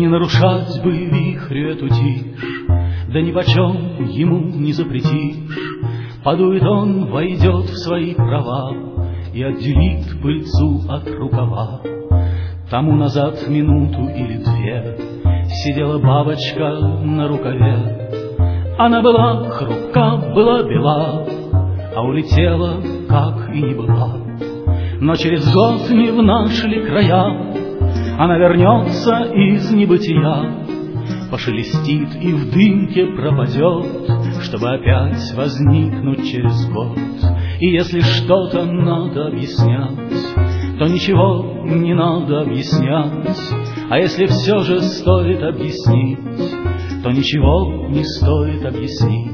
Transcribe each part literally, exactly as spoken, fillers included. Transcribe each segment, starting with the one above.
нарушать бы вихрю эту тишь, да нипочем ему не запретишь. Подует он, войдет в свои права и отделит пыльцу от рукава. Тому назад минуту или две сидела бабочка на рукаве. Она была хрупка, была бела, а улетела, как и не была. Но через год не в наши ли края она вернется из небытия, пошелестит и в дымке пропадет, чтобы опять возникнуть через год. И если что-то надо объяснять, то ничего не надо объяснять. А если все же стоит объяснить, то ничего не стоит объяснить.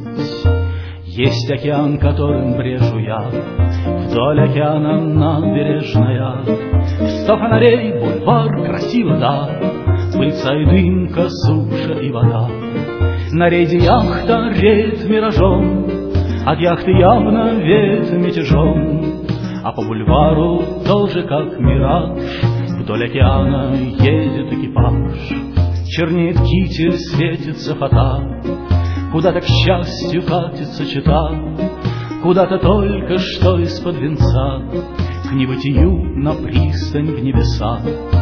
Есть океан, которым брежу я, вдоль океана набережная. Сто фонарей, бульвар, красиво, да, пыльца и дымка, суша и вода. На рейде яхта реет миражом, от яхты явно веет мятежом. А по бульвару тоже как мираж вдоль океана едет экипаж. Чернеет китель, светится фата, куда-то к счастью катится чета, куда-то только что из-под венца к небытию на пристань в небеса.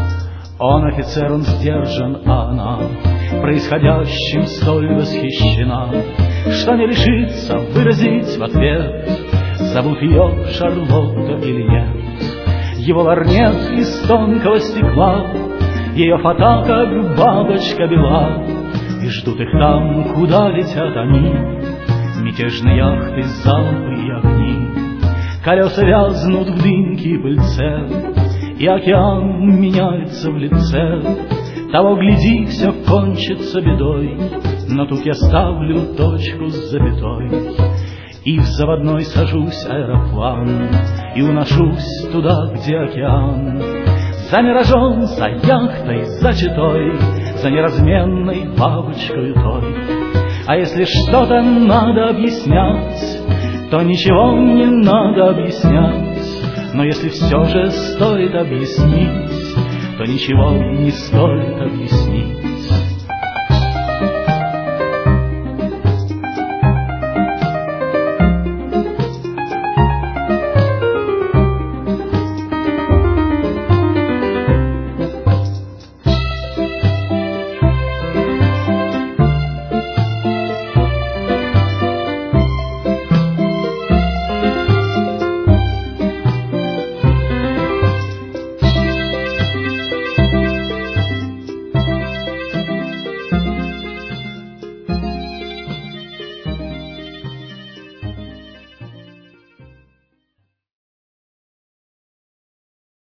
Он офицер, он сдержан, а она происходящим столь восхищена, что не решится выразить в ответ, зовут ее Шарлотта или нет. Его лорнет из тонкого стекла, ее фата как бабочка бела, и ждут их там, куда летят они, мятежные яхты, залпы и огни. Колеса вязнут в дымке и пыльце, и океан меняется в лице. Того, гляди, все кончится бедой, но тут я ставлю точку с запятой. И в заводной сажусь аэроплан, и уношусь туда, где океан. За миражом, за яхтой, за читой, за неразменной бабочкой той. А если что-то надо объяснять, то ничего не надо объяснять. Но если все же стоит объяснить, то ничего не стоит объяснить.